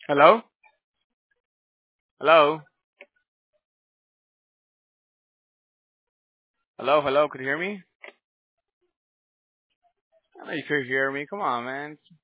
Hello? Hello? Hello? Hello? Could you hear me? I know you could hear me. Come on, man.